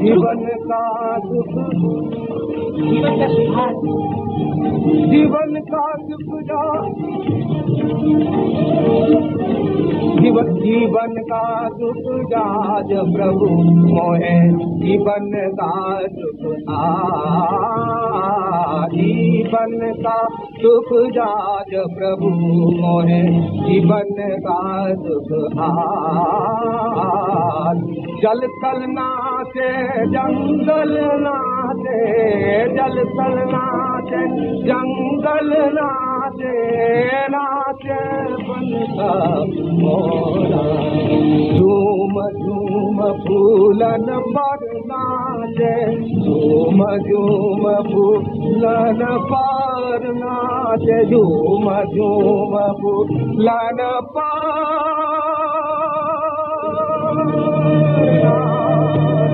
जीवन का सुख, जीवन का सुधार, जीवन का सुख जीवन का सुख जाज प्रभु मोहे, जीवन का सुख जीवन का सुख जाज प्रभु मोहे, जीवन का सुख जल थल नाचे जंगल नाचे, जल थल नाचे जंगल नाचे, नाचे बनता मोरा, झूम झूम फूलन पर नाचे, झूम झूम फूलन पर नाचे, झूम झूम फूलन पर